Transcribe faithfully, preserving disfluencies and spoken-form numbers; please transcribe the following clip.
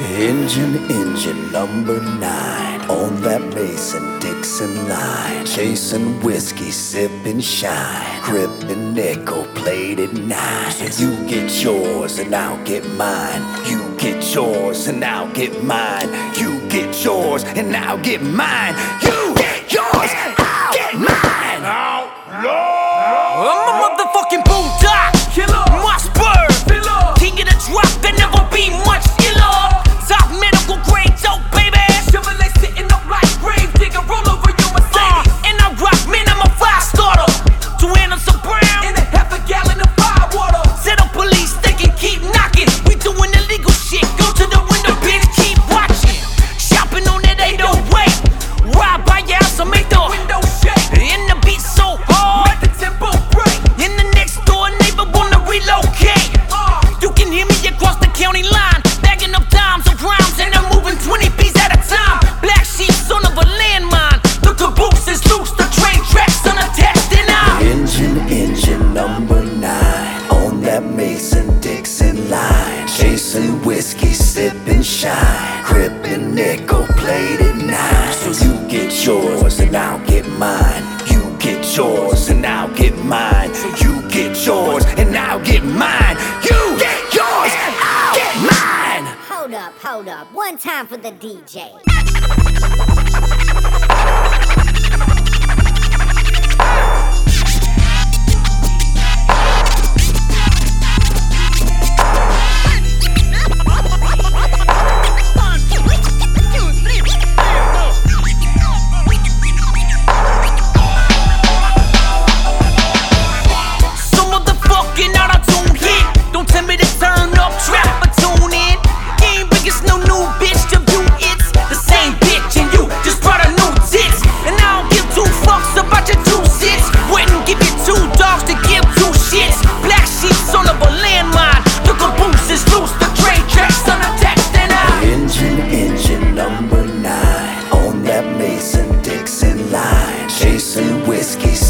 Engine, engine number nine on that Mason-Dixon line, chasing whiskey, sipping shine, gripping nickel-plated nines. You get yours and I'll get mine. You get yours and I'll get mine. You get yours and I'll get mine. You get yours, I'll get mine. Outlaw. I'm a motherfucking bulldog killer, Mossberg, king of the drop, there never be much iller. Top medical grade dope, baby. Chevrolet sitting up like grave digger, roll over you Mercedes. Uh, and I rock, man, I'm a fire starter. Two handles of brown and a half a gallon of fire water. Set up police, they can keep knocking. We doing illegal shit. Go to the window, bitch, keep watching. Shopping on that eight oh eight. Ride by your house and make the window shake. And the beat so hard, make the tempo break. In the next door neighbor wanna relocate. Uh, you can hear me across the county line, bagging up dimes and rhymes, and I'm moving twenty B's at a time. Black sheep, son of a landmine. The caboose is loose, the train tracks unattached, and I'm Engine, engine number nine on that Mason-Dixon line, chasing whiskey, sipping shine, gripping nickel-plated nines. So you get yours and I'll get mine. You get yours and I'll get mine. So you get yours and I'll get mine. You get yours, I'll get mine. Hold up, hold up. One time for the D J. some motherfucking auto-tune hit. Don't tell me to turn up, trap or tune in. You ain't bring us no new bitch to view. It's the same bitch and you just brought a new tits. And I don't give two fucks about your two sits. Wouldn't give you two dogs to give two shits. Black sheep, son of a landmine. The caboose is loose, the train tracks unattached, and I Engine, engine number nine on that Mason-Dixon line, chasing whiskey,